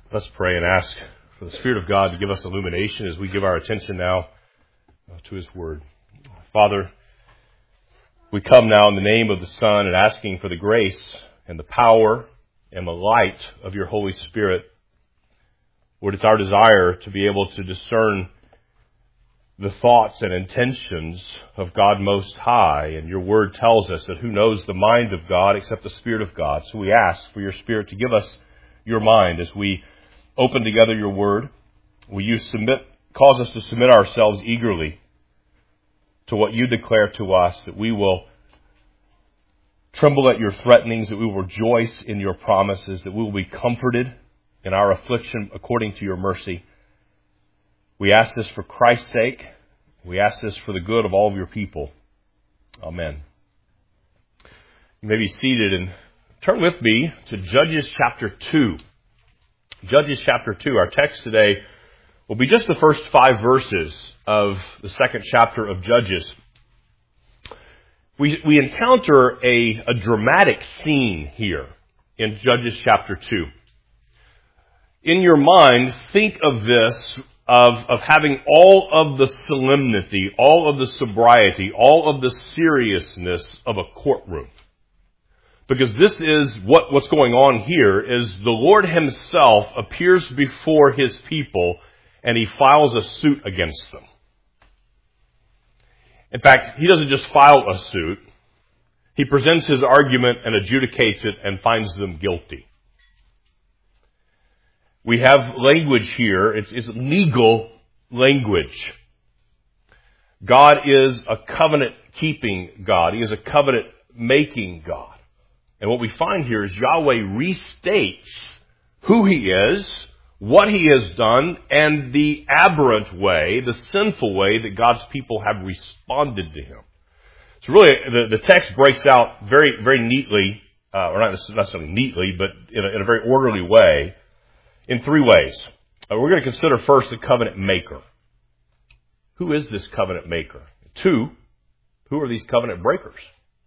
Let's pray and ask for the Spirit of God to give us illumination as we give our attention now to His Word. Father, we come now in the name of the Son and asking for the grace and the power and the light of your Holy Spirit. Lord, it's our desire to be able to discern the thoughts and intentions of God Most High. And your Word tells us that who knows the mind of God except the Spirit of God. So we ask for your Spirit to give us your mind as we open together your Word. Will you cause us to submit ourselves eagerly to what you declare to us, that we will tremble at your threatenings, that we will rejoice in your promises, that we will be comforted in our affliction according to your mercy. We ask this for Christ's sake. We ask this for the good of all of your people. Amen. You may be seated and turn with me to Judges chapter 2. Judges chapter 2. Our text today will be just the first 5 verses of the second chapter of Judges. We encounter a dramatic scene here in Judges chapter 2. In your mind, think of this, of having all of the solemnity, all of the sobriety, all of the seriousness of a courtroom. Because this is what's going on here, is the Lord himself appears before his people and he files a suit against them. In fact, he doesn't just file a suit. He presents his argument and adjudicates it and finds them guilty. We have language here. It's legal language. God is a covenant-keeping God. He is a covenant-making God. And what we find here is Yahweh restates who he is, what he has done, and the aberrant way, the sinful way that God's people have responded to him. So really, the text breaks out very, very neatly, or not necessarily neatly, but in a very orderly way, in 3 ways. We're going to consider first the covenant maker. Who is this covenant maker? 2, who are these covenant breakers?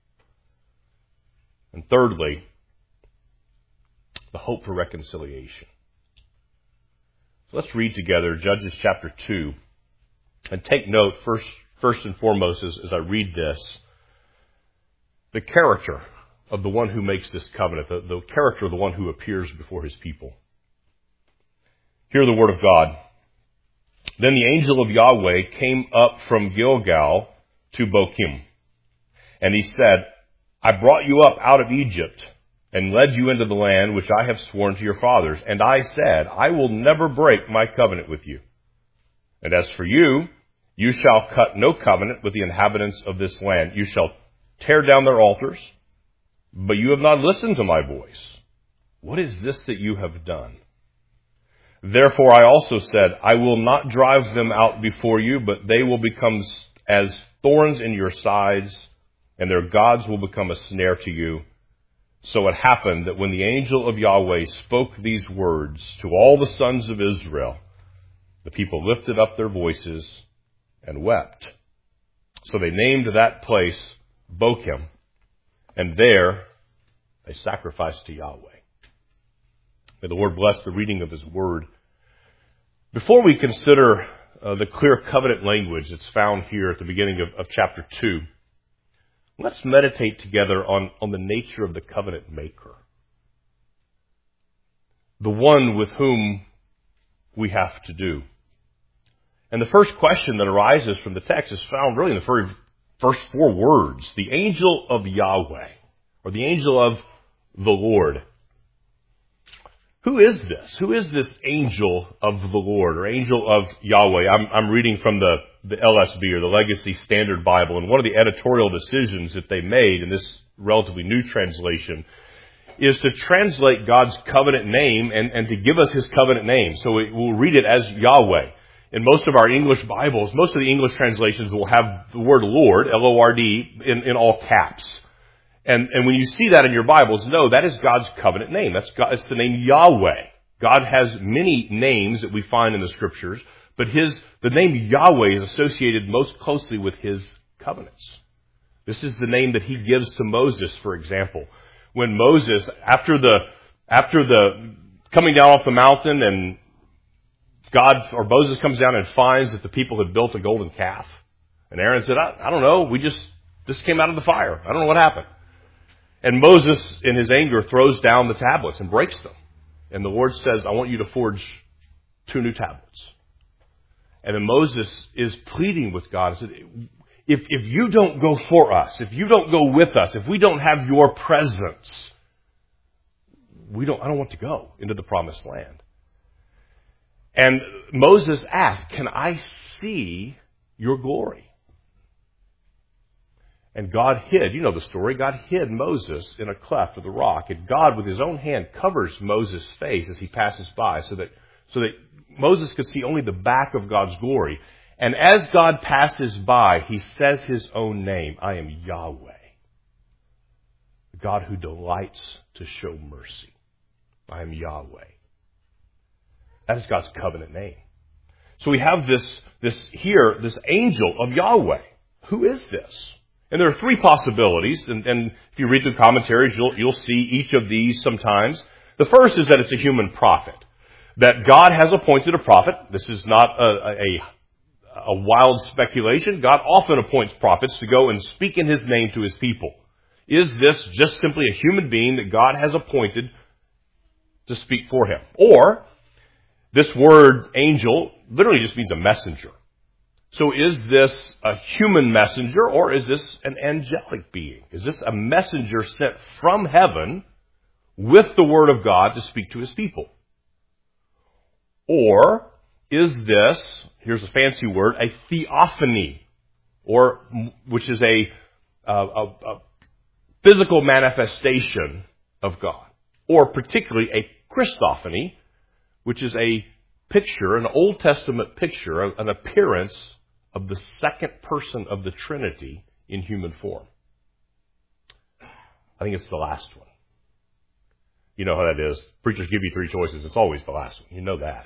And thirdly, the hope for reconciliation. So let's read together Judges chapter 2 and take note first and foremost as I read this, the character of the one who makes this covenant, the character of the one who appears before his people. Hear the word of God. Then the angel of Yahweh came up from Gilgal to Bochim, and he said, I brought you up out of Egypt and led you into the land which I have sworn to your fathers. And I said, I will never break my covenant with you. And as for you, you shall cut no covenant with the inhabitants of this land. You shall tear down their altars, but you have not listened to my voice. What is this that you have done? Therefore I also said, I will not drive them out before you, but they will become as thorns in your sides, and their gods will become a snare to you. So it happened that when the angel of Yahweh spoke these words to all the sons of Israel, the people lifted up their voices and wept. So they named that place Bochim, and there they sacrificed to Yahweh. May the Lord bless the reading of his word. Before we consider the clear covenant language that's found here at the beginning of chapter 2, let's meditate together on the nature of the covenant maker. The one with whom we have to do. And the first question that arises from the text is found really in the very first 4 words. The angel of Yahweh, or the angel of the Lord. Who is this? Who is this angel of the Lord, or angel of Yahweh? I'm reading from the LSB, or the Legacy Standard Bible, and one of the editorial decisions that they made in this relatively new translation is to translate God's covenant name and to give us his covenant name. So we'll read it as Yahweh. In most of our English Bibles, most of the English translations will have the word Lord, L-O-R-D, in all caps. And when you see that in your Bibles, no, that is God's covenant name. It's the name Yahweh. God has many names that we find in the Scriptures, but the name Yahweh is associated most closely with his covenants. This is the name that he gives to Moses, for example. When Moses, after the coming down off the mountain, and Moses comes down and finds that the people had built a golden calf. And Aaron said, I don't know, this came out of the fire. I don't know what happened. And Moses, in his anger, throws down the tablets and breaks them. And the Lord says, I want you to forge 2 new tablets. And then Moses is pleading with God and said, if you don't go for us, if you don't go with us, if we don't have your presence, I don't want to go into the promised land. And Moses asked, can I see your glory? And God hid, you know the story, God hid Moses in a cleft of the rock. And God, with his own hand, covers Moses' face as he passes by so that Moses could see only the back of God's glory. And as God passes by, he says his own name, I am Yahweh, the God who delights to show mercy. I am Yahweh. That is God's covenant name. So we have this angel of Yahweh. Who is this? And there are 3 possibilities, and if you read the commentaries, you'll see each of these sometimes. The first is that it's a human prophet, that God has appointed a prophet. This is not a wild speculation. God often appoints prophets to go and speak in his name to his people. Is this just simply a human being that God has appointed to speak for him? Or, this word angel literally just means a messenger. So is this a human messenger, or is this an angelic being? Is this a messenger sent from heaven with the word of God to speak to his people? Or is this, here's a fancy word, a theophany, which is a physical manifestation of God? Or particularly a Christophany, which is a picture, an Old Testament picture, an appearance of the second person of the Trinity in human form. I think it's the last one. You know how that is. Preachers give you 3 choices. It's always the last one. You know that.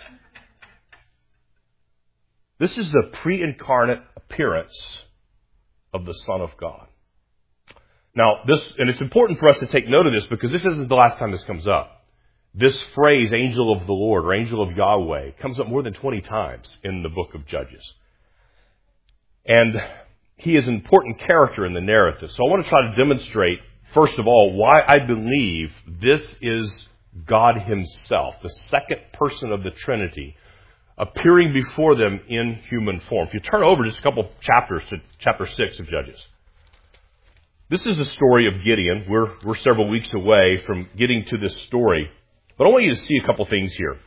This is the pre-incarnate appearance of the Son of God. Now, and it's important for us to take note of this because this isn't the last time this comes up. This phrase, angel of the Lord, or angel of Yahweh, comes up more than 20 times in the book of Judges. And he is an important character in the narrative. So I want to try to demonstrate, first of all, why I believe this is God himself, the second person of the Trinity, appearing before them in human form. If you turn over just a couple chapters to chapter 6 of Judges. This is the story of Gideon. We're several weeks away from getting to this story. But I want you to see a couple things here.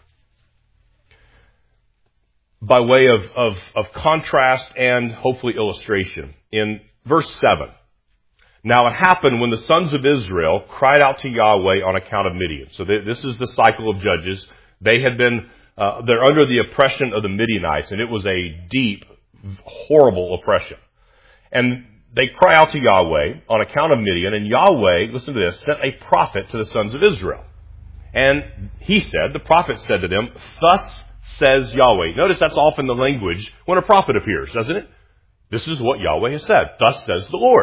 By way of contrast and hopefully illustration. In verse 7. Now it happened when the sons of Israel cried out to Yahweh on account of Midian. So this is the cycle of Judges. They had been, they're under the oppression of the Midianites, and it was a deep, horrible oppression. And they cry out to Yahweh on account of Midian, and Yahweh, listen to this, sent a prophet to the sons of Israel. And the prophet said to them, thus says Yahweh. Notice that's often the language when a prophet appears, doesn't it? This is what Yahweh has said. Thus says the Lord,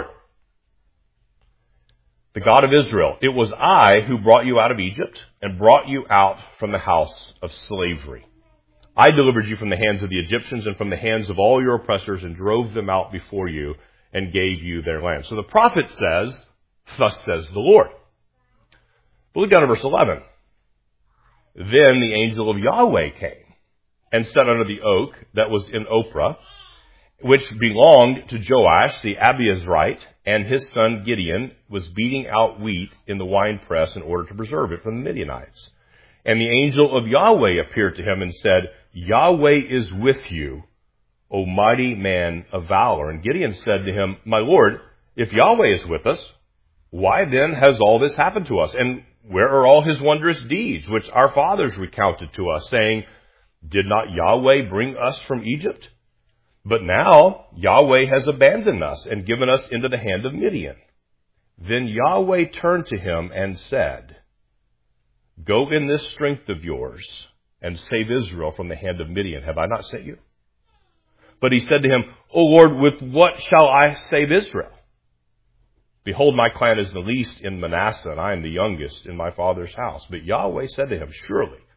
the God of Israel. It was I who brought you out of Egypt and brought you out from the house of slavery. I delivered you from the hands of the Egyptians and from the hands of all your oppressors and drove them out before you and gave you their land. So the prophet says, thus says the Lord. But look down at verse 11. Then the angel of Yahweh came and sat under the oak that was in Ophrah, which belonged to Joash the Abiezrite, and his son Gideon was beating out wheat in the winepress in order to preserve it from the Midianites. And the angel of Yahweh appeared to him and said, Yahweh is with you, O mighty man of valor. And Gideon said to him, my Lord, if Yahweh is with us, why then has all this happened to us? And where are all his wondrous deeds, which our fathers recounted to us, saying, did not Yahweh bring us from Egypt? But now Yahweh has abandoned us and given us into the hand of Midian. Then Yahweh turned to him and said, go in this strength of yours and save Israel from the hand of Midian. Have I not sent you? But he said to him, O Lord, with what shall I save Israel? Behold, my clan is the least in Manasseh, and I am the youngest in my father's house. But Yahweh said to him, surely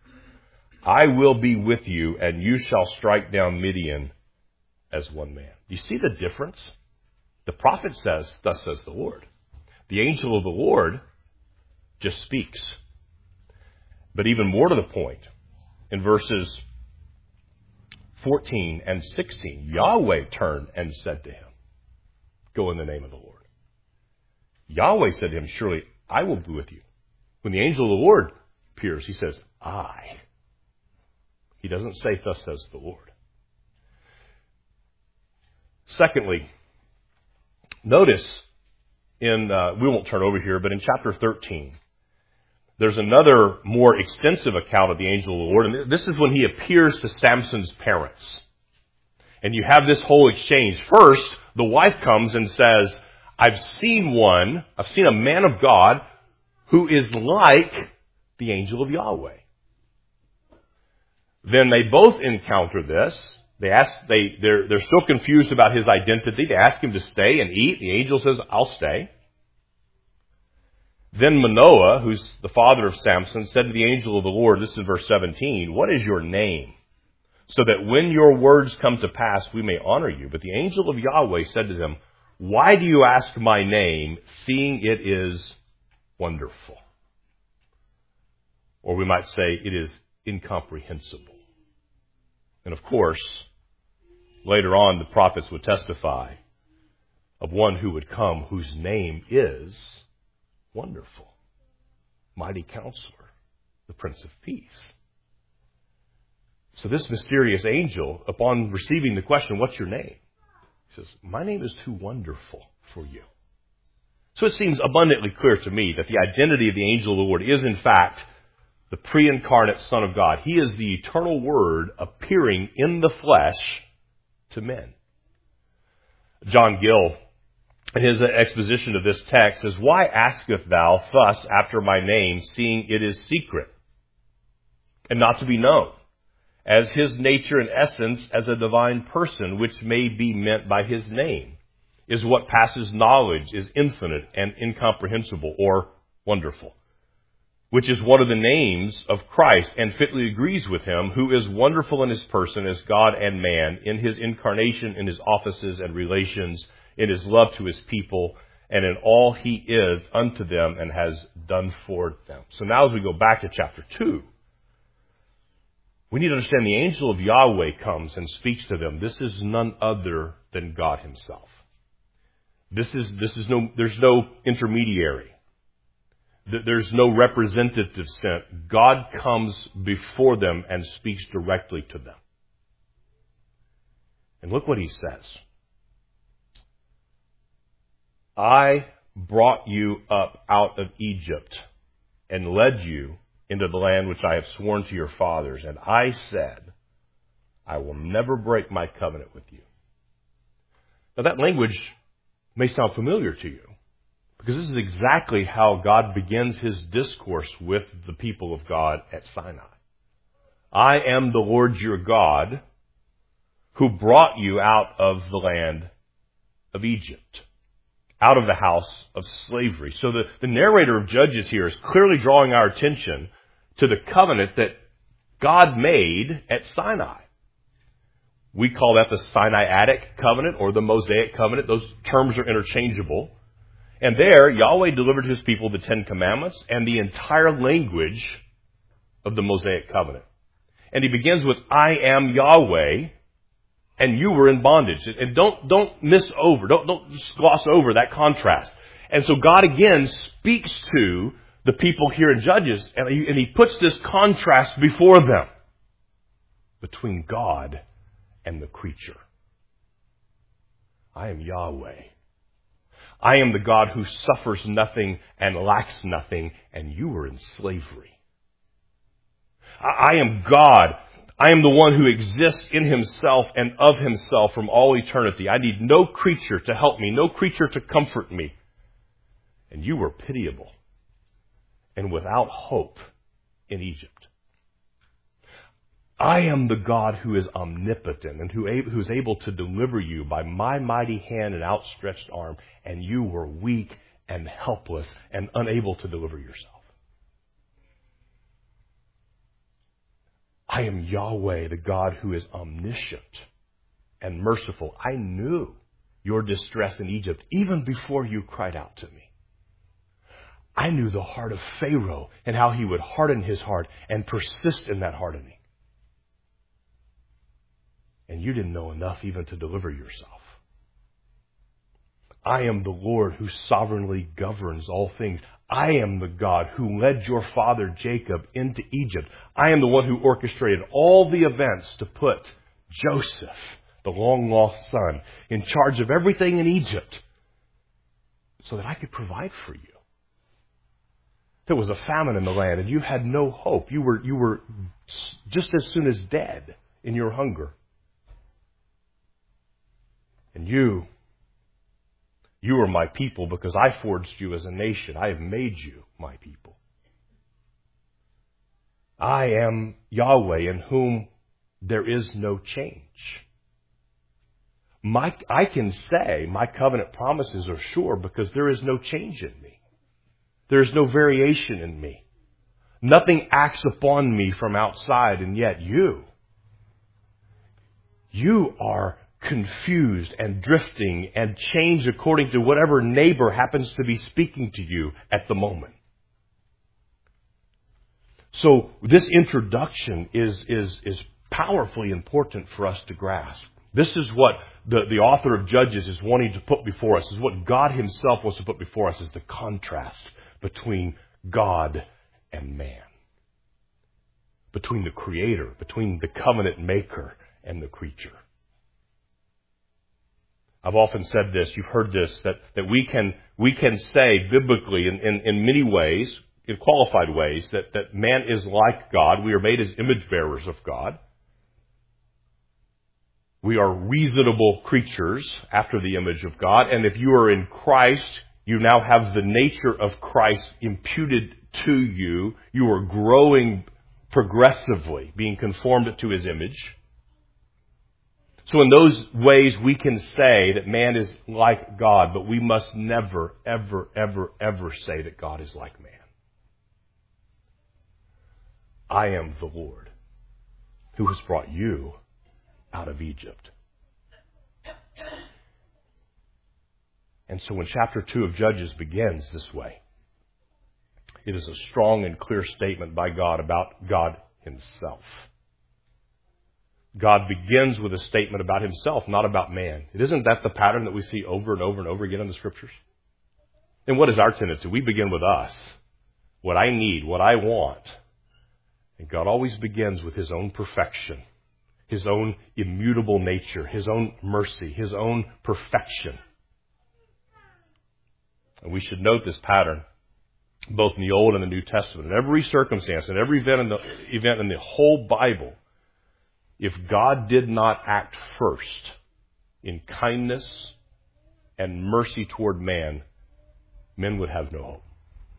I will be with you, and you shall strike down Midian as one man. Do you see the difference? The prophet says, thus says the Lord. The angel of the Lord just speaks. But even more to the point, in verses 14 and 16, Yahweh turned and said to him, go in the name of the Lord. Yahweh said to him, surely I will be with you. When the angel of the Lord appears, he says, I. He doesn't say, thus says the Lord. Secondly, notice in, we won't turn over here, but in chapter 13, there's another more extensive account of the angel of the Lord. And this is when he appears to Samson's parents. And you have this whole exchange. First, the wife comes and says, I've seen a man of God who is like the angel of Yahweh. Then they both encounter this. They're still confused about his identity. They ask him to stay and eat. The angel says, I'll stay. Then Manoah, who's the father of Samson, said to the angel of the Lord, this is verse 17, what is your name? So that when your words come to pass, we may honor you. But the angel of Yahweh said to them, why do you ask my name, seeing it is wonderful? Or we might say it is incomprehensible. And of course, later on, the prophets would testify of one who would come whose name is Wonderful, Mighty Counselor, the Prince of Peace. So this mysterious angel, upon receiving the question, what's your name? He says, my name is too wonderful for you. So it seems abundantly clear to me that the identity of the angel of the Lord is in fact the pre-incarnate Son of God. He is the eternal Word appearing in the flesh to men. John Gill, in his exposition of this text, says, why asketh thou thus after my name, seeing it is secret and not to be known, as his nature and essence as a divine person, which may be meant by his name, is what passes knowledge, is infinite and incomprehensible or wonderful, which is one of the names of Christ, and fitly agrees with him, who is wonderful in his person as God and man, in his incarnation, in his offices and relations, in his love to his people, and in all he is unto them and has done for them. So now as we go back to chapter 2, we need to understand the angel of Yahweh comes and speaks to them. This is none other than God himself. There's no intermediary. There's no representative sent. God comes before them and speaks directly to them. And look what he says. I brought you up out of Egypt and led you into the land which I have sworn to your fathers. And I said, I will never break my covenant with you. Now that language may sound familiar to you, because this is exactly how God begins his discourse with the people of God at Sinai. I am the Lord your God who brought you out of the land of Egypt, out of the house of slavery. So the narrator of Judges here is clearly drawing our attention to the covenant that God made at Sinai. We call that the Sinaitic covenant or the Mosaic covenant. Those terms are interchangeable. And there, Yahweh delivered to his people the Ten Commandments and the entire language of the Mosaic covenant. And he begins with, I am Yahweh, and you were in bondage. And don't miss over, don't just gloss over that contrast. And so God again speaks to the people here in Judges, and he puts this contrast before them between God and the creature. I am Yahweh. I am the God who suffers nothing and lacks nothing, and you were in slavery. I am God. I am the one who exists in himself and of himself from all eternity. I need no creature to help me, no creature to comfort me. And you were pitiable and without hope in Egypt. I am the God who is omnipotent and who is able to deliver you by my mighty hand and outstretched arm, and you were weak and helpless and unable to deliver yourself. I am Yahweh, the God who is omniscient and merciful. I knew your distress in Egypt even before you cried out to me. I knew the heart of Pharaoh and how he would harden his heart and persist in that hardening. And you didn't know enough even to deliver yourself. I am the Lord who sovereignly governs all things. I am the God who led your father Jacob into Egypt. I am the one who orchestrated all the events to put Joseph, the long-lost son, in charge of everything in Egypt so that I could provide for you. There was a famine in the land and you had no hope. You were just as soon as dead in your hunger. And you are my people because I forged you as a nation. I have made you my people. I am Yahweh in whom there is no change. I can say my covenant promises are sure because there is no change in me. There is no variation in me. Nothing acts upon me from outside, and yet you are confused and drifting and changed according to whatever neighbor happens to be speaking to you at the moment. So this introduction is powerfully important for us to grasp. This is what the author of Judges is wanting to put before us. This is what God himself wants to put before us, is the contrast between God and man. Between the Creator, between the covenant maker and the creature. I've often said this, you've heard this, that we can say biblically in many ways, in qualified ways, that man is like God. We are made as image bearers of God. We are reasonable creatures after the image of God. And if you are in Christ, you now have the nature of Christ imputed to you. You are growing progressively, being conformed to his image. So in those ways, we can say that man is like God, but we must never, ever, ever, ever say that God is like man. I am the Lord who has brought you out of Egypt. And so when chapter 2 of Judges begins this way, it is a strong and clear statement by God about God himself. God begins with a statement about himself, not about man. Isn't that the pattern that we see over and over and over again in the Scriptures? And what is our tendency? We begin with us. What I need, what I want. And God always begins with his own perfection, his own immutable nature, his own mercy, his own perfection. And we should note this pattern both in the Old and the New Testament. In every circumstance, in every event in the whole Bible, if God did not act first in kindness and mercy toward man, men would have no hope.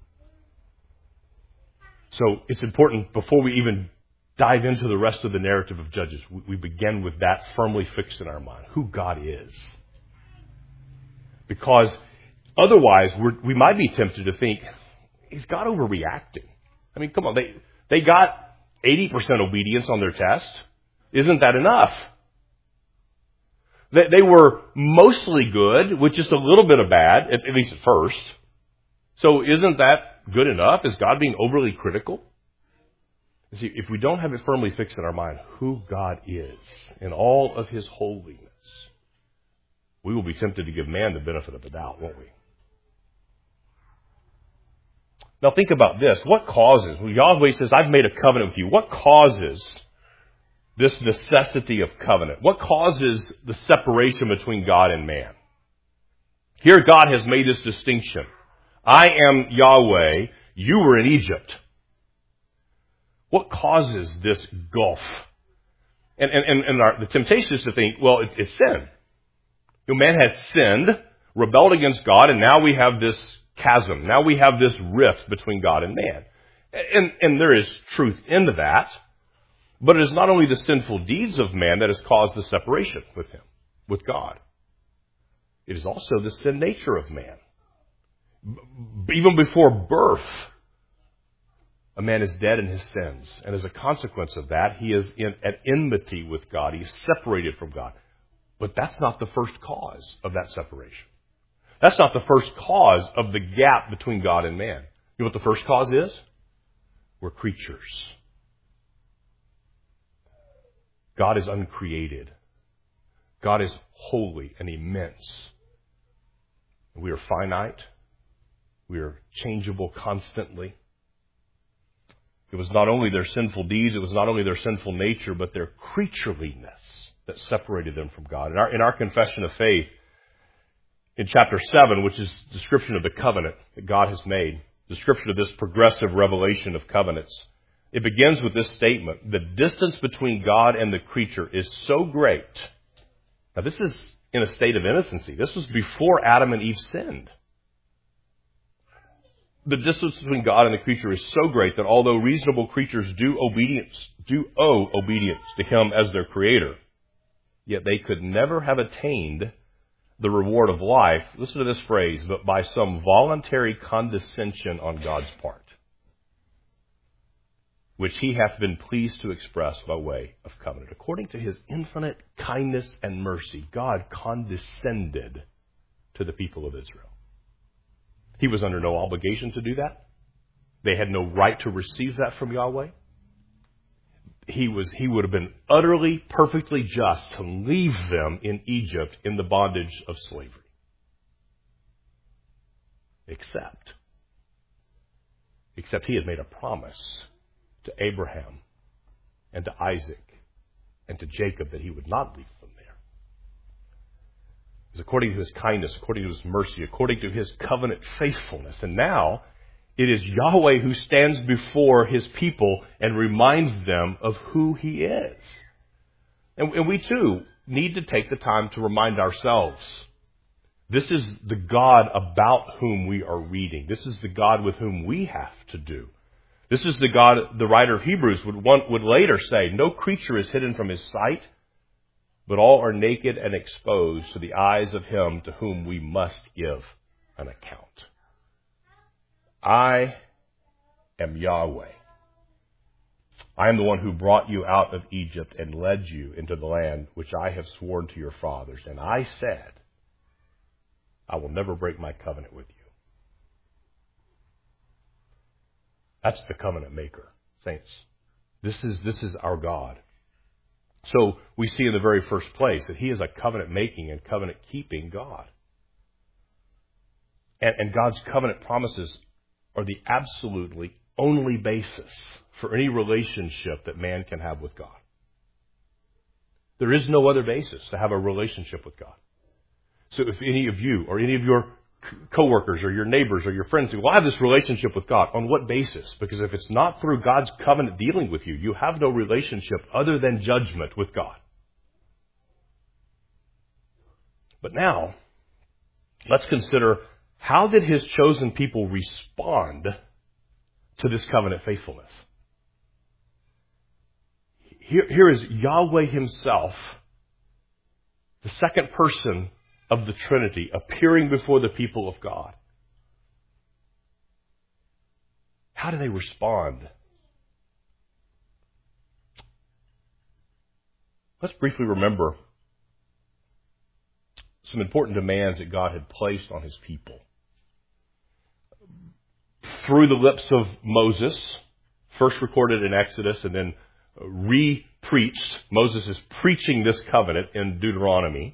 So it's important, before we even dive into the rest of the narrative of Judges, we begin with that firmly fixed in our mind, who God is. Because otherwise, we might be tempted to think, is God overreacting? I mean, come on, they got 80% obedience on their test. Isn't that enough? They were mostly good with just a little bit of bad, at least at first. So isn't that good enough? Is God being overly critical? You see, if we don't have it firmly fixed in our mind who God is in all of his holiness, we will be tempted to give man the benefit of the doubt, won't we? Now think about this. What causes, when Yahweh says, I've made a covenant with you, what causes this necessity of covenant? What causes the separation between God and man? Here God has made this distinction. I am Yahweh, you were in Egypt. What causes this gulf? And the temptation is to think, well, it's sin. Man has sinned, rebelled against God, and now we have this chasm. Now we have this rift between God and man. And there is truth into that. But it is not only the sinful deeds of man that has caused the separation with him, with God. It is also the sin nature of man. Even before birth, a man is dead in his sins. And as a consequence of that, he is at enmity with God. He's separated from God. But that's not the first cause of that separation. That's not the first cause of the gap between God and man. You know what the first cause is? We're creatures. God is uncreated. God is holy and immense. We are finite. We are changeable constantly. It was not only their sinful deeds, it was not only their sinful nature, but their creatureliness that separated them from God. In our confession of faith, in chapter 7, which is a description of the covenant that God has made, description of this progressive revelation of covenants, it begins with this statement: the distance between God and the creature is so great. Now, this is in a state of innocency. This was before Adam and Eve sinned. The distance between God and the creature is so great that although reasonable creatures do owe obedience to Him as their Creator, yet they could never have attained the reward of life, listen to this phrase, but by some voluntary condescension on God's part, which He hath been pleased to express by way of covenant. According to His infinite kindness and mercy, God condescended to the people of Israel. He was under no obligation to do that. They had no right to receive that from Yahweh. He would have been utterly, perfectly just to leave them in Egypt in the bondage of slavery. Except He had made a promise to Abraham and to Isaac and to Jacob that He would not leave them there. It was according to His kindness, according to His mercy, according to His covenant faithfulness. And now it is Yahweh who stands before His people and reminds them of who He is. And we too need to take the time to remind ourselves, this is the God about whom we are reading. This is the God with whom we have to do. This is the God, the writer of Hebrews would later say, no creature is hidden from His sight, but all are naked and exposed to the eyes of Him to whom we must give an account. I am Yahweh. I am the one who brought you out of Egypt and led you into the land which I have sworn to your fathers. And I said, I will never break my covenant with you. That's the covenant maker, saints. This is our God. So we see in the very first place that He is a covenant-making and covenant-keeping God. And God's covenant promises are the absolutely only basis for any relationship that man can have with God. There is no other basis to have a relationship with God. So if any of you or any of your coworkers or your neighbors or your friends say, well, I have this relationship with God. On what basis? Because if it's not through God's covenant dealing with you, you have no relationship other than judgment with God. But now, let's consider, how did His chosen people respond to this covenant faithfulness? Here is Yahweh Himself, the second person of the Trinity, appearing before the people of God. How do they respond? Let's briefly remember some important demands that God had placed on His people. Through the lips of Moses, first recorded in Exodus and then re-preached. Moses is preaching this covenant in Deuteronomy.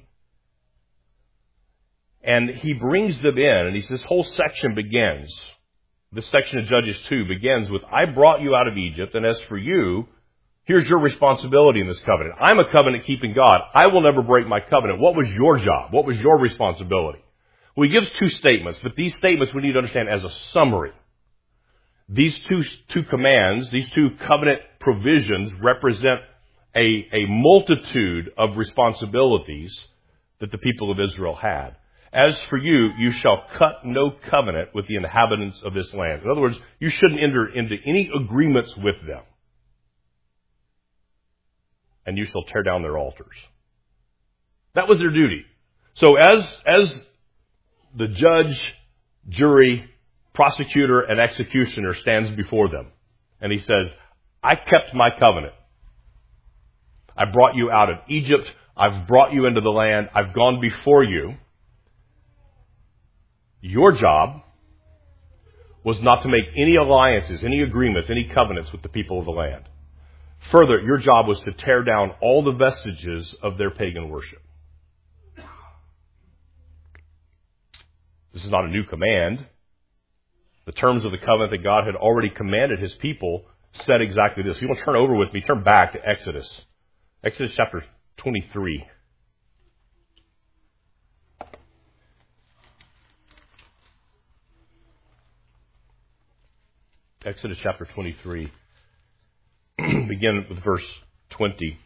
And he brings them in, and this whole section begins. This section of Judges 2 begins with, I brought you out of Egypt, and as for you, here's your responsibility in this covenant. I'm a covenant-keeping God. I will never break my covenant. What was your job? What was your responsibility? Well, he gives two statements, but these statements we need to understand as a summary. These two commands, these two covenant provisions represent a multitude of responsibilities that the people of Israel had. As for you, you shall cut no covenant with the inhabitants of this land. In other words, you shouldn't enter into any agreements with them. And you shall tear down their altars. That was their duty. So as the judge, jury, prosecutor, and executioner stands before them, And he says, I kept my covenant. I brought you out of Egypt. I've brought you into the land. I've gone before you. Your job was not to make any alliances, any agreements, any covenants with the people of the land. Further, your job was to tear down all the vestiges of their pagan worship. This is not a new command. The terms of the covenant that God had already commanded his people said exactly this. If you want to turn over with me, turn back to Exodus. Exodus chapter 23. Exodus chapter 23. Begin with verse 20.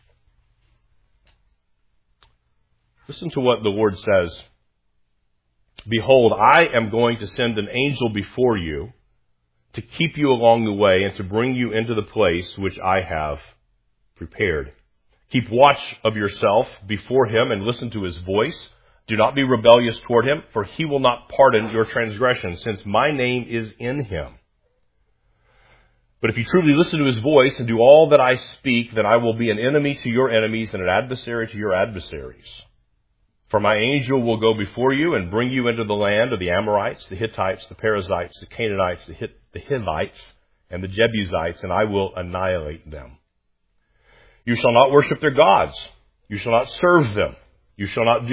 Listen to what the Lord says. Behold, I am going to send an angel before you to keep you along the way and to bring you into the place which I have prepared. Keep watch of yourself before him and listen to his voice. Do not be rebellious toward him, for he will not pardon your transgression, since my name is in him. But if you truly listen to his voice and do all that I speak, then I will be an enemy to your enemies and an adversary to your adversaries. For my angel will go before you and bring you into the land of the Amorites, the Hittites, the Perizzites, the Canaanites, the Hivites, and the Jebusites, and I will annihilate them. You shall not worship their gods. You shall not serve them. You shall not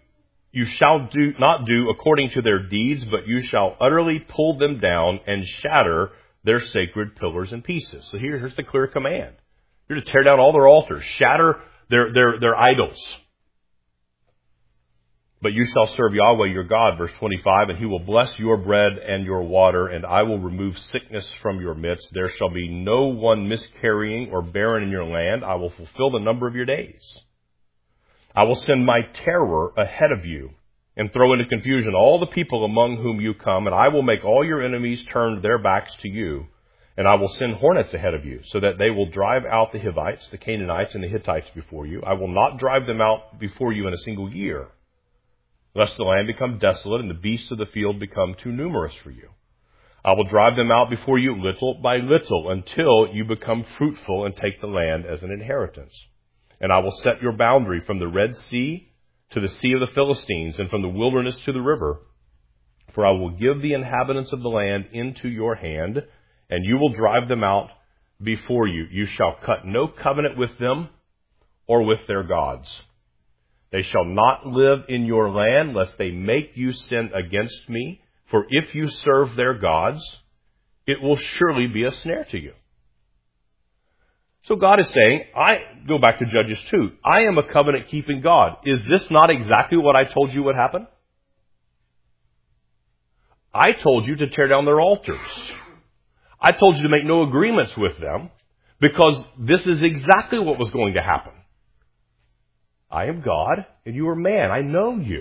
do according to their deeds, but you shall utterly pull them down and shatter their sacred pillars in pieces. So here's the clear command. You're to tear down all their altars, shatter their idols. But you shall serve Yahweh your God, verse 25, and he will bless your bread and your water, and I will remove sickness from your midst. There shall be no one miscarrying or barren in your land. I will fulfill the number of your days. I will send my terror ahead of you and throw into confusion all the people among whom you come, and I will make all your enemies turn their backs to you. And I will send hornets ahead of you, so that they will drive out the Hivites, the Canaanites, and the Hittites before you. I will not drive them out before you in a single year, lest the land become desolate and the beasts of the field become too numerous for you. I will drive them out before you little by little until you become fruitful and take the land as an inheritance. And I will set your boundary from the Red Sea to the Sea of the Philistines and from the wilderness to the river. For I will give the inhabitants of the land into your hand, and you will drive them out before you. You shall cut no covenant with them or with their gods. They shall not live in your land, lest they make you sin against me. For if you serve their gods, it will surely be a snare to you. So God is saying, go back to Judges 2, I am a covenant-keeping God. Is this not exactly what I told you would happen? I told you to tear down their altars. I told you to make no agreements with them, because this is exactly what was going to happen. I am God, and you are man. I know you.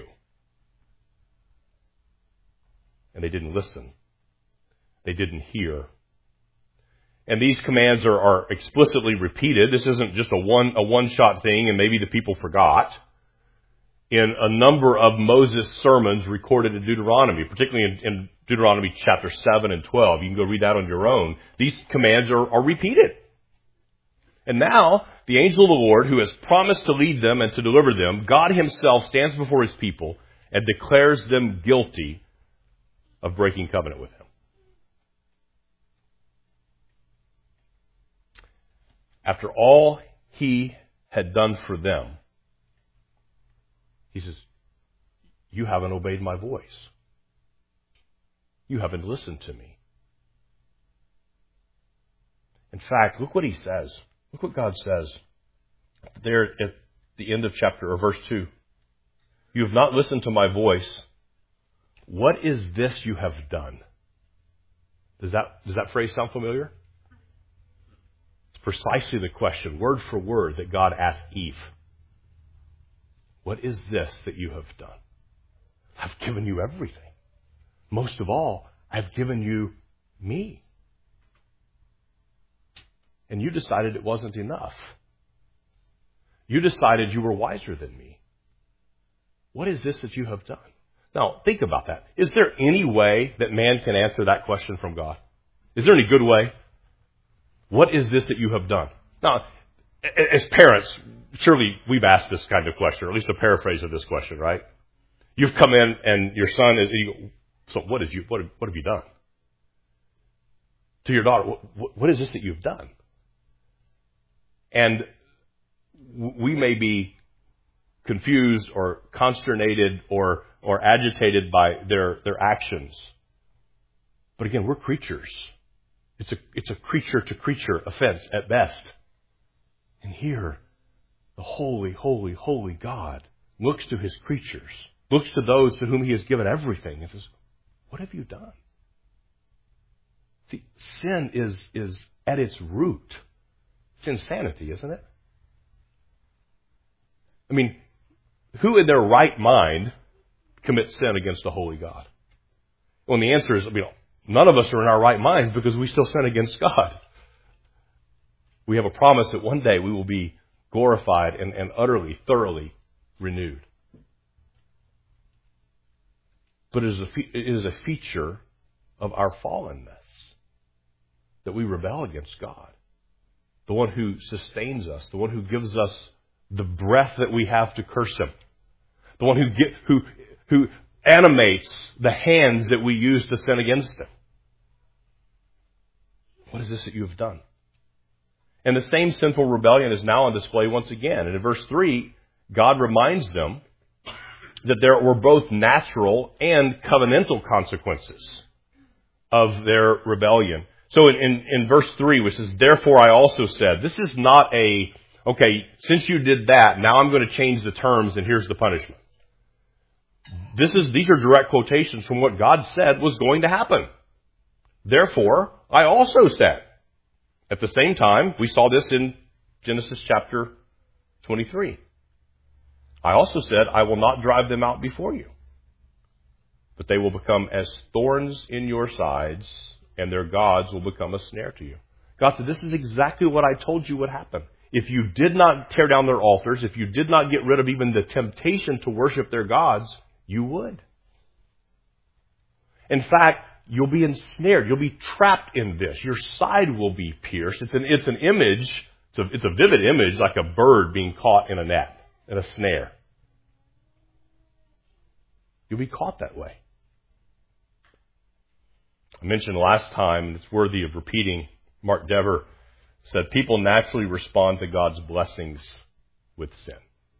And they didn't listen. They didn't hear. And these commands are explicitly repeated. This isn't just a one-shot thing, and maybe the people forgot. In a number of Moses' sermons recorded in Deuteronomy, particularly in Deuteronomy chapter 7 and 12. You can go read that on your own. These commands are repeated. And now, the angel of the Lord, who has promised to lead them and to deliver them, God himself stands before his people and declares them guilty of breaking covenant with him. After all he had done for them, he says, you haven't obeyed my voice. You haven't listened to me. In fact, look what he says. Look what God says there at the end of verse 2. You have not listened to my voice. What is this you have done? Does that phrase sound familiar? It's precisely the question, word for word, that God asked Eve. What is this that you have done? I've given you everything. Most of all, I've given you me. And you decided it wasn't enough. You decided you were wiser than me. What is this that you have done? Now, think about that. Is there any way that man can answer that question from God? Is there any good way? what is this that you have done? Now, as parents, surely we've asked this kind of question, or at least a paraphrase of this question, right? You've come in and your son is, you go, so what have you done? To your daughter, what is this that you've done? And we may be confused or consternated or agitated by their actions. But again, we're creatures. It's a creature-to-creature offense at best. And here, the holy, holy, holy God looks to his creatures, looks to those to whom he has given everything, and says, what have you done? See, sin is at its root. It's insanity, isn't it? I mean, who in their right mind commits sin against a holy God? Well, and the answer is, none of us are in our right minds because we still sin against God. We have a promise that one day we will be glorified and utterly, thoroughly renewed. But it is a feature of our fallenness that we rebel against God. The one who sustains us, the one who gives us the breath that we have to curse him, the one who animates the hands that we use to sin against him. What is this that you have done? And the same sinful rebellion is now on display once again. And in verse 3, God reminds them that there were both natural and covenantal consequences of their rebellion. So in verse 3, which is, therefore I also said, this is not okay, since you did that, now I'm going to change the terms and here's the punishment. These are direct quotations from what God said was going to happen. Therefore, I also said. At the same time, we saw this in Genesis chapter 23. I also said, I will not drive them out before you, but they will become as thorns in your sides, and their gods will become a snare to you. God said, this is exactly what I told you would happen. If you did not tear down their altars, if you did not get rid of even the temptation to worship their gods, you would. In fact, you'll be ensnared. You'll be trapped in this. Your side will be pierced. It's an image. It's a vivid image, like a bird being caught in a net, in a snare. You'll be caught that way. I mentioned last time, and it's worthy of repeating, Mark Dever said, people naturally respond to God's blessings with sin.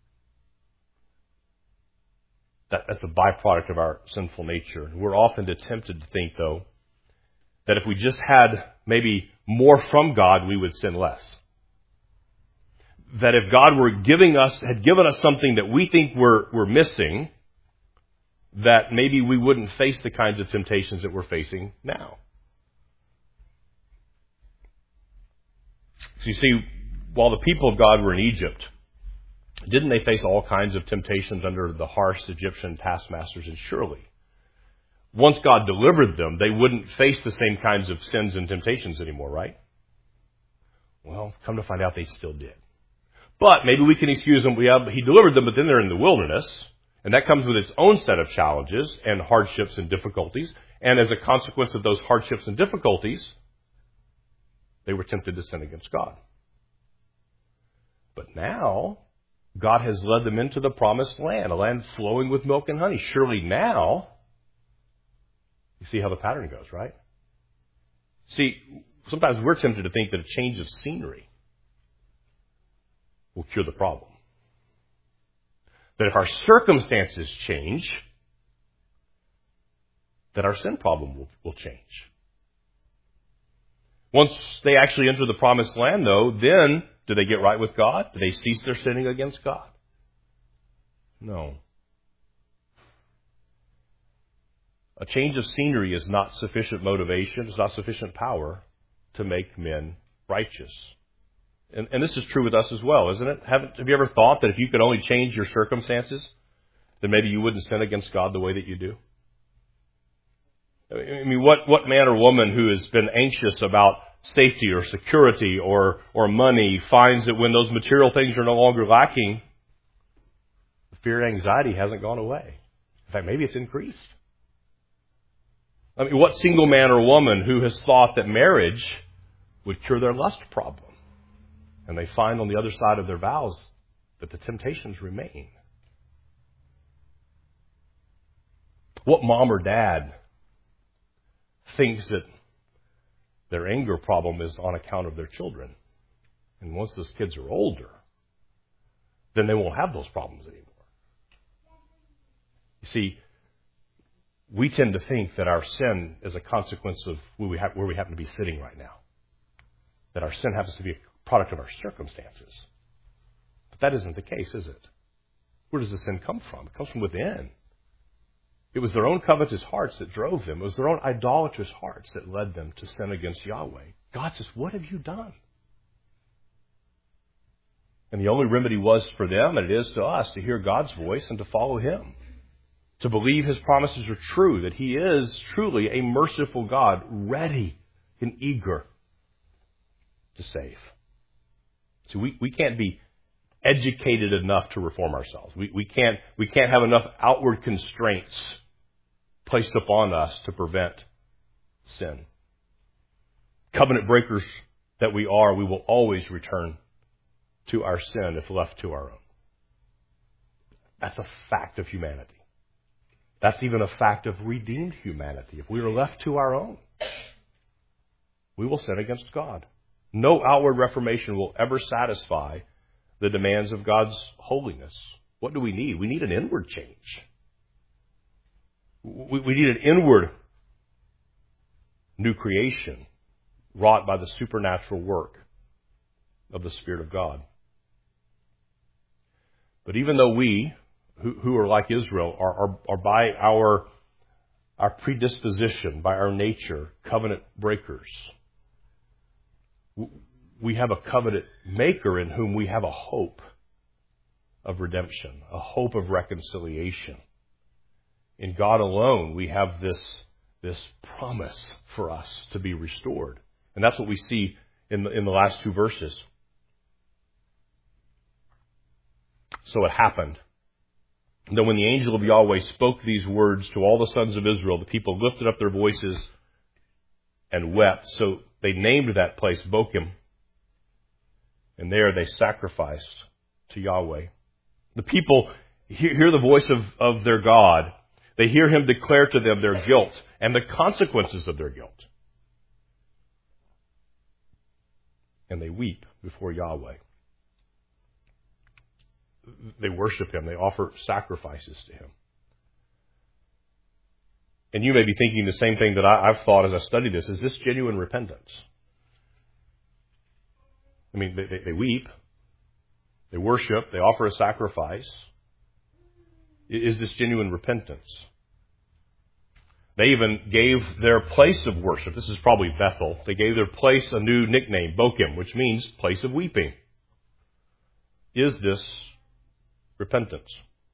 That's a byproduct of our sinful nature. We're often tempted to think, though, that if we just had maybe more from God, we would sin less. That if God had given us something that we think we're missing, that maybe we wouldn't face the kinds of temptations that we're facing now. So you see, while the people of God were in Egypt, didn't they face all kinds of temptations under the harsh Egyptian taskmasters? And surely, once God delivered them, they wouldn't face the same kinds of sins and temptations anymore, right? Well, come to find out they still did. But maybe we can excuse them. He delivered them, but then they're in the wilderness. And that comes with its own set of challenges and hardships and difficulties. And as a consequence of those hardships and difficulties, they were tempted to sin against God. But now, God has led them into the promised land, a land flowing with milk and honey. Surely now, you see how the pattern goes, right? See, sometimes we're tempted to think that a change of scenery will cure the problem. That if our circumstances change, that our sin problem will change. Once they actually enter the promised land, though, then do they get right with God? Do they cease their sinning against God? No. A change of scenery is not sufficient motivation, it's not sufficient power to make men righteous. And this is true with us as well, isn't it? Have you ever thought that if you could only change your circumstances, then maybe you wouldn't sin against God the way that you do? I mean, what man or woman who has been anxious about safety or security or money finds that when those material things are no longer lacking, the fear and anxiety hasn't gone away. In fact, maybe it's increased. I mean, what single man or woman who has thought that marriage would cure their lust problem. And they find on the other side of their vows that the temptations remain. What mom or dad thinks that their anger problem is on account of their children? And once those kids are older, then they won't have those problems anymore. You see, we tend to think that our sin is a consequence of where we happen to be sitting right now. That our sin happens to be a product of our circumstances. But that isn't the case, is it? Where does the sin come from? It comes from within. It was their own covetous hearts that drove them. It was their own idolatrous hearts that led them to sin against Yahweh. God says, what have you done? And the only remedy was for them, and it is to us, to hear God's voice and to follow Him. To believe His promises are true, that He is truly a merciful God, ready and eager to save. See, we can't be educated enough to reform ourselves. We can't have enough outward constraints placed upon us to prevent sin. Covenant breakers that we are, we will always return to our sin if left to our own. That's a fact of humanity. That's even a fact of redeemed humanity. If we are left to our own, we will sin against God. No outward reformation will ever satisfy the demands of God's holiness. What do we need? We need an inward change. We need an inward new creation wrought by the supernatural work of the Spirit of God. But even though we, who are like Israel, are by our predisposition, by our nature, covenant breakers, we have a covenant maker in whom we have a hope of redemption, a hope of reconciliation. In God alone, we have this promise for us to be restored. And that's what we see in the last two verses. So it happened that when the angel of Yahweh spoke these words to all the sons of Israel, the people lifted up their voices and wept. So they named that place Bochim. And there they sacrificed to Yahweh. The people hear the voice of their God. They hear Him declare to them their guilt and the consequences of their guilt. And they weep before Yahweh. They worship Him. They offer sacrifices to Him. And you may be thinking the same thing that I've thought as I study this. Is this genuine repentance? I mean, they weep. They worship. They offer a sacrifice. Is this genuine repentance? They even gave their place of worship. This is probably Bethel. They gave their place a new nickname, Bochim, which means place of weeping. Is this repentance?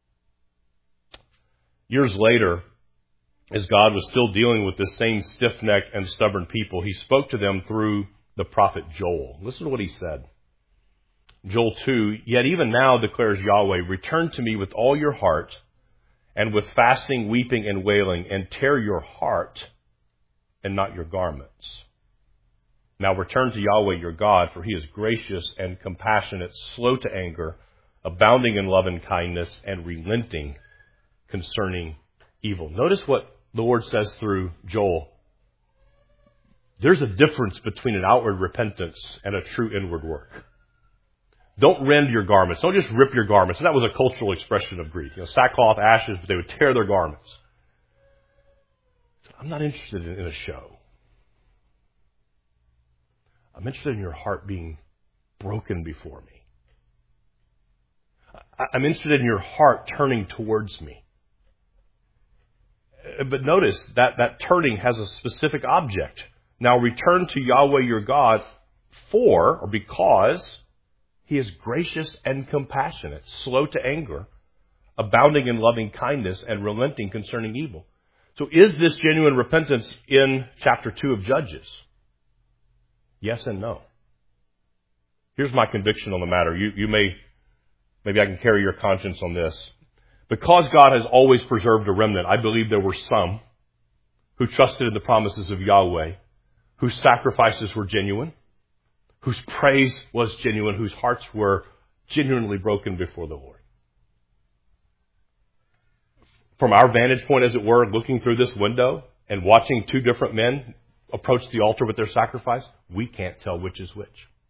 Years later, as God was still dealing with this same stiff-necked and stubborn people, He spoke to them through the prophet Joel. Listen to what he said. Joel 2, "Yet even now, declares Yahweh, return to me with all your heart, and with fasting, weeping, and wailing, and tear your heart and not your garments. Now return to Yahweh your God, for He is gracious and compassionate, slow to anger, abounding in love and kindness, and relenting concerning evil." Notice what the Lord says through Joel. There's a difference between an outward repentance and a true inward work. Don't rend your garments. Don't just rip your garments. And that was a cultural expression of grief. Sackcloth, ashes, but they would tear their garments. I'm not interested in a show. I'm interested in your heart being broken before me. I'm interested in your heart turning towards me. But notice that turning has a specific object. Now return to Yahweh your God or because He is gracious and compassionate, slow to anger, abounding in loving kindness, and relenting concerning evil. So is this genuine repentance in chapter 2 of Judges? Yes and no. Here's my conviction on the matter. Maybe I can carry your conscience on this. Because God has always preserved a remnant, I believe there were some who trusted in the promises of Yahweh, whose sacrifices were genuine, whose praise was genuine, whose hearts were genuinely broken before the Lord. From our vantage point, as it were, looking through this window and watching two different men approach the altar with their sacrifice, we can't tell which is which.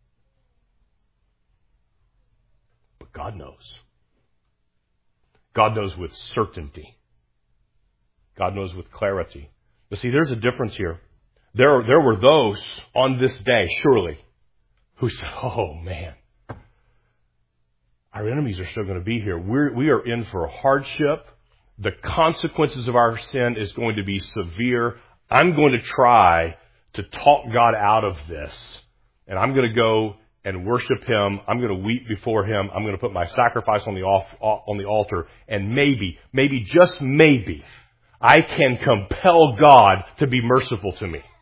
But God knows. God knows with certainty. God knows with clarity. But see, there's a difference here. There were those on this day, surely, who said, oh man, our enemies are still going to be here. We are in for a hardship. The consequences of our sin is going to be severe. I'm going to try to talk God out of this. And I'm going to go and worship Him. I'm going to weep before Him. I'm going to put my sacrifice on the altar. And maybe, just maybe, I can compel God to be merciful to me.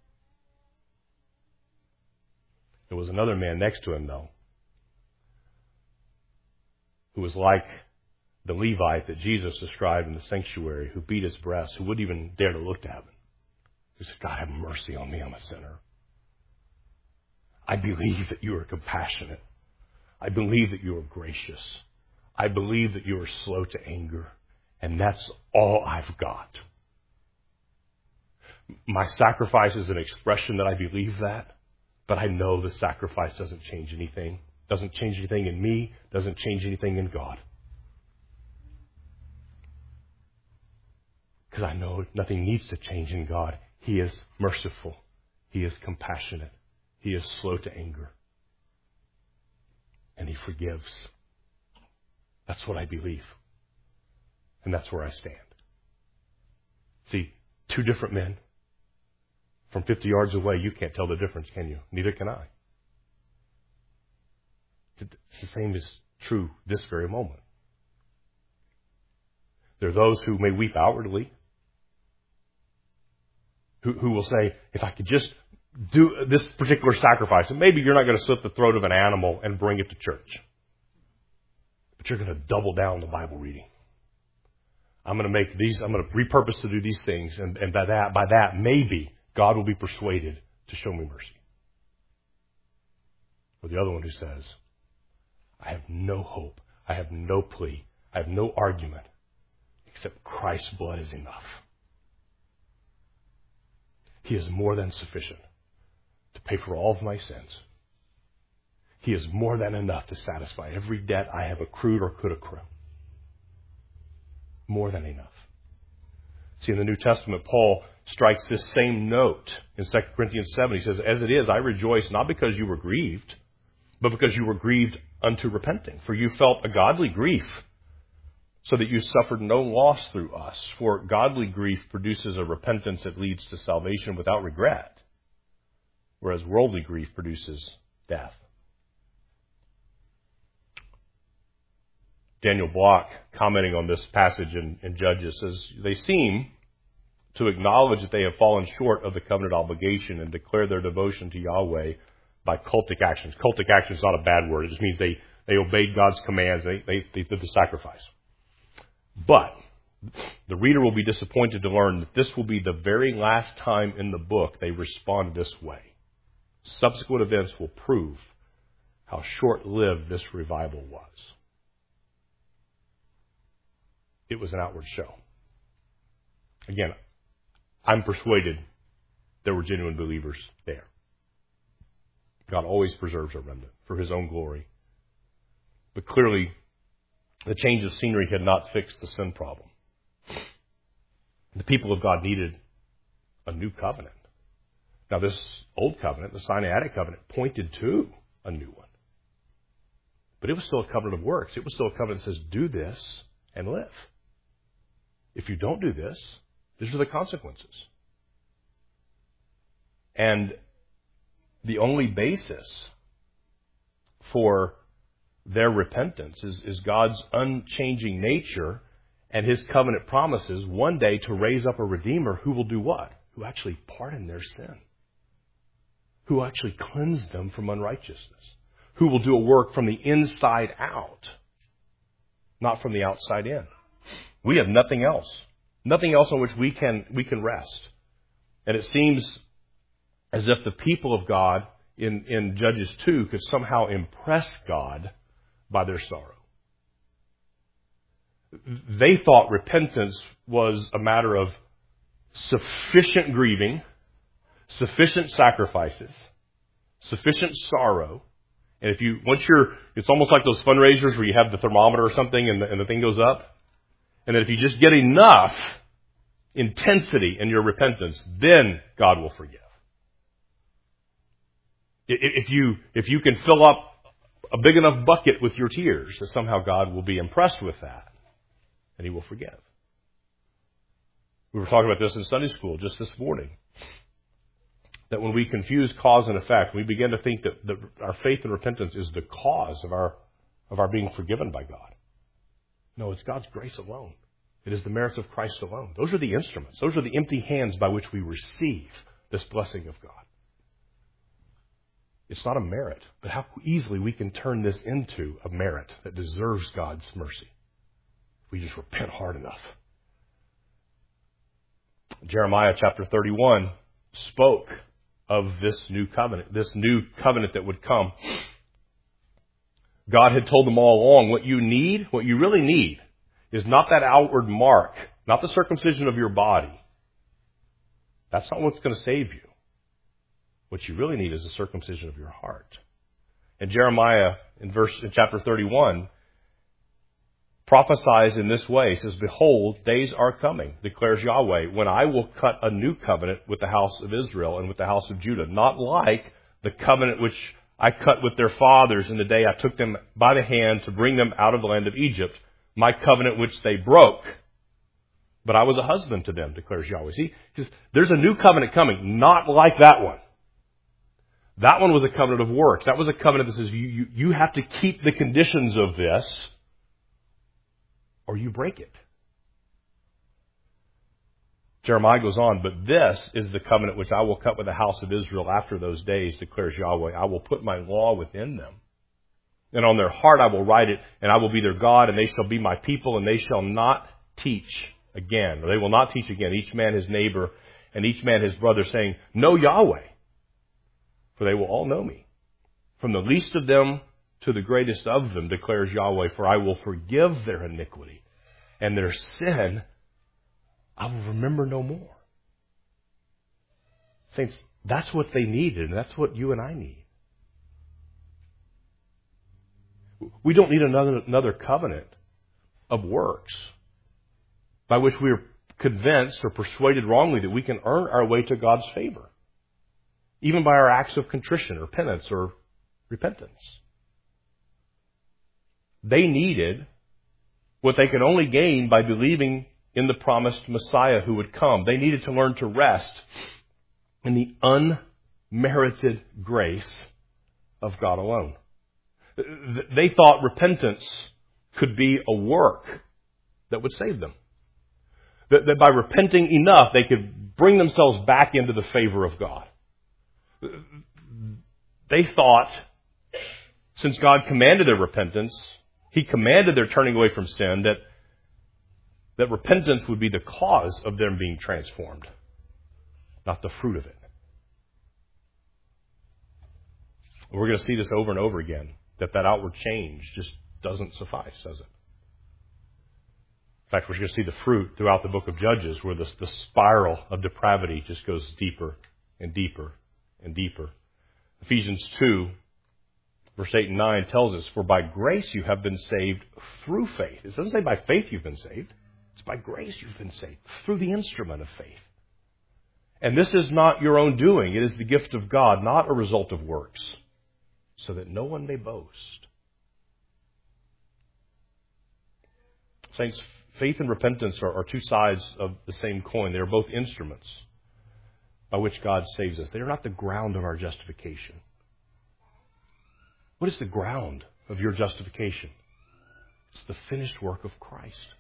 There was another man next to him, though, who was like the Levite that Jesus described in the sanctuary, who beat his breast, who wouldn't even dare to look to heaven. He said, God, have mercy on me, I'm a sinner. I believe that you are compassionate. I believe that you are gracious. I believe that you are slow to anger. And that's all I've got. My sacrifice is an expression that I believe that, but I know the sacrifice doesn't change anything. Doesn't change anything in me. Doesn't change anything in God. Because I know nothing needs to change in God. He is merciful. He is compassionate. He is slow to anger. And He forgives. That's what I believe. And that's where I stand. See, two different men. From 50 yards away, you can't tell the difference, can you? Neither can I. It's the same is true this very moment. There are those who may weep outwardly, who will say, if I could just do this particular sacrifice, and maybe you're not going to slit the throat of an animal and bring it to church, but you're going to double down on the Bible reading. I'm going to repurpose to do these things, and by that, maybe God will be persuaded to show me mercy. Or the other one who says, I have no hope, I have no plea, I have no argument, except Christ's blood is enough. He is more than sufficient to pay for all of my sins. He is more than enough to satisfy every debt I have accrued or could accrue. More than enough. See, in the New Testament, Paul strikes this same note in 2 Corinthians 7. He says, as it is, I rejoice not because you were grieved, but because you were grieved unto repenting. For you felt a godly grief, so that you suffered no loss through us. For godly grief produces a repentance that leads to salvation without regret, whereas worldly grief produces death. Daniel Block, commenting on this passage in Judges, says, they seem to acknowledge that they have fallen short of the covenant obligation and declare their devotion to Yahweh by cultic actions. Cultic action is not a bad word. It just means they obeyed God's commands. They did the sacrifice. But the reader will be disappointed to learn that this will be the very last time in the book they respond this way. Subsequent events will prove how short-lived this revival was. It was an outward show. Again, I'm persuaded there were genuine believers there. God always preserves a remnant for His own glory. But clearly, the change of scenery had not fixed the sin problem. The people of God needed a new covenant. Now, this old covenant, the Sinaitic covenant, pointed to a new one. But it was still a covenant of works. It was still a covenant that says, do this and live. If you don't do this, these are the consequences. And the only basis for their repentance is God's unchanging nature and His covenant promises one day to raise up a Redeemer who will do what? Who actually pardon their sin. Who will actually cleanse them from unrighteousness. Who will do a work from the inside out, not from the outside in. We have nothing else. Nothing else on which we can rest. And it seems as if the people of God in Judges 2 could somehow impress God by their sorrow. They thought repentance was a matter of sufficient grieving, sufficient sacrifices, sufficient sorrow. And it's almost like those fundraisers where you have the thermometer or something and the thing goes up. And that if you just get enough intensity in your repentance, then God will forgive. If you can fill up a big enough bucket with your tears, that somehow God will be impressed with that and He will forgive. We were talking about this in Sunday school just this morning. That when we confuse cause and effect, we begin to think that our faith and repentance is the cause of our being forgiven by God. No, it's God's grace alone. It is the merits of Christ alone. Those are the instruments. Those are the empty hands by which we receive this blessing of God. It's not a merit, but how easily we can turn this into a merit that deserves God's mercy. If we just repent hard enough. Jeremiah chapter 31 spoke of this new covenant that would come. God had told them all along, what you really need, is not that outward mark, not the circumcision of your body. That's not what's going to save you. What you really need is the circumcision of your heart. And Jeremiah, in chapter 31, prophesies in this way. He says, "Behold, days are coming, declares Yahweh, when I will cut a new covenant with the house of Israel and with the house of Judah, not like the covenant which I cut with their fathers in the day I took them by the hand to bring them out of the land of Egypt, my covenant which they broke. But I was a husband to them, declares Yahweh." See, there's a new covenant coming, not like that one. That one was a covenant of works. That was a covenant that says you have to keep the conditions of this or you break it. Jeremiah goes on, "But this is the covenant which I will cut with the house of Israel after those days, declares Yahweh. I will put my law within them. And on their heart I will write it, and I will be their God, and they shall be my people, and they shall not teach again," or they will not teach again, "each man his neighbor and each man his brother, saying, Know Yahweh. For they will all know me, from the least of them to the greatest of them, declares Yahweh. For I will forgive their iniquity, and their sin I will remember no more." Saints, that's what they needed, and that's what you and I need. We don't need another covenant of works by which we are convinced or persuaded wrongly that we can earn our way to God's favor, even by our acts of contrition or penance or repentance. They needed what they could only gain by believing in the promised Messiah who would come. They needed to learn to rest in the unmerited grace of God alone. They thought repentance could be a work that would save them. That by repenting enough, they could bring themselves back into the favor of God. They thought, since God commanded their repentance, He commanded their turning away from sin, that repentance would be the cause of them being transformed, not the fruit of it. We're going to see this over and over again, that outward change just doesn't suffice, does it? In fact, we're going to see the fruit throughout the book of Judges, where the spiral of depravity just goes deeper and deeper and deeper. Ephesians 2, verse 8 and 9 tells us, "For by grace you have been saved through faith." It doesn't say by faith you've been saved. It's by grace you've been saved, through the instrument of faith. "And this is not your own doing. It is the gift of God, not a result of works, so that no one may boast." Saints, faith and repentance are two sides of the same coin. They are both instruments by which God saves us. They are not the ground of our justification. What is the ground of your justification? It's the finished work of Christ.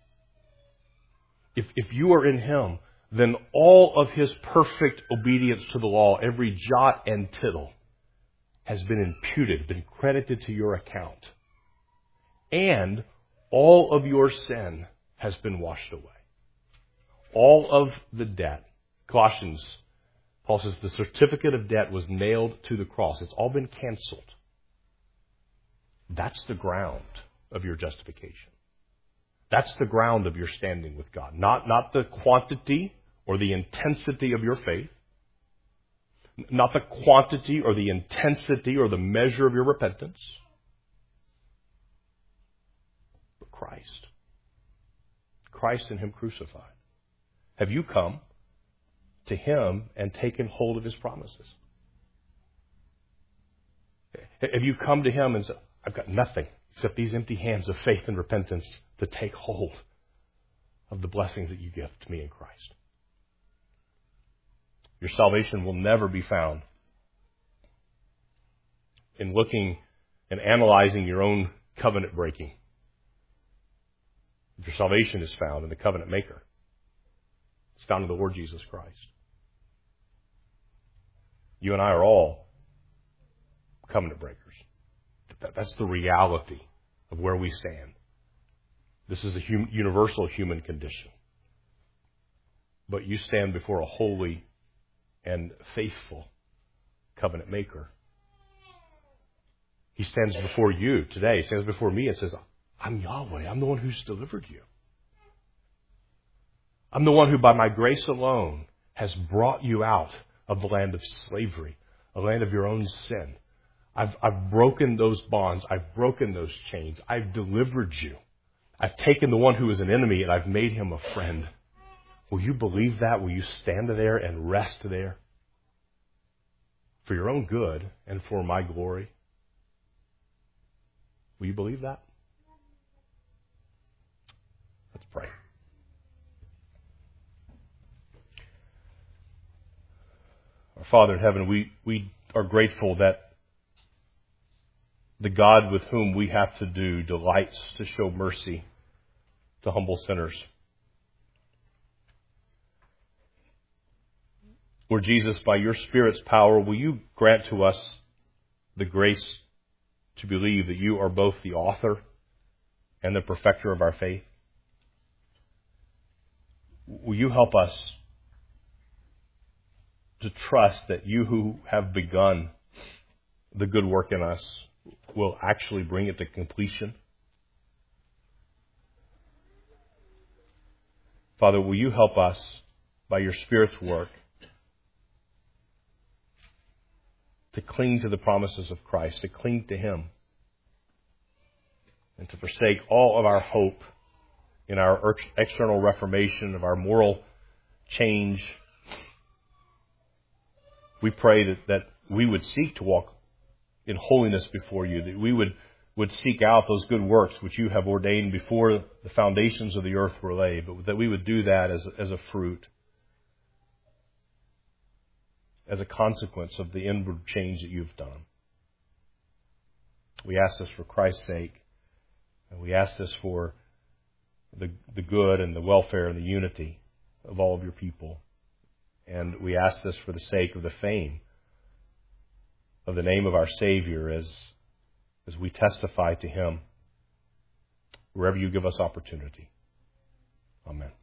If you are in Him, then all of His perfect obedience to the law, every jot and tittle, has been imputed, been credited to your account. And all of your sin has been washed away. All of the debt. Colossians, Paul says the certificate of debt was nailed to the cross. It's all been canceled. That's the ground of your justification. That's the ground of your standing with God. Not the quantity or the intensity of your faith. Not the quantity or the intensity or the measure of your repentance. But Christ. Christ and Him crucified. Have you come to Him and taken hold of His promises? Have you come to Him and said, I've got nothing except these empty hands of faith and repentance to take hold of the blessings that you give to me in Christ? Your salvation will never be found in looking and analyzing your own covenant breaking. Your salvation is found in the covenant maker. It's found in the Lord Jesus Christ. You and I are all covenant breakers. That's the reality of where we stand. This is a universal human condition. But you stand before a holy and faithful covenant maker. He stands before you today. He stands before me and says, I'm Yahweh. I'm the one who's delivered you. I'm the one who by my grace alone has brought you out of the land of slavery, a land of your own sin. I've broken those bonds. I've broken those chains. I've delivered you. I've taken the one who is an enemy and I've made him a friend. Will you believe that? Will you stand there and rest there? For your own good and for my glory. Will you believe that? Let's pray. Our Father in heaven, we are grateful that the God with whom we have to do delights to show mercy to humble sinners. Lord Jesus, by your Spirit's power, will you grant to us the grace to believe that you are both the author and the perfecter of our faith? Will you help us to trust that you who have begun the good work in us will actually bring it to completion? Father, will you help us by your Spirit's work to cling to the promises of Christ, to cling to Him, and to forsake all of our hope in our external reformation, of our moral change. We pray that we would seek to walk in holiness before you, that we would seek out those good works which you have ordained before the foundations of the earth were laid, but that we would do that as a fruit, as a consequence of the inward change that you've done. We ask this for Christ's sake, and we ask this for the good and the welfare and the unity of all of your people. And we ask this for the sake of the fame of the name of our Savior as we testify to Him wherever you give us opportunity. Amen.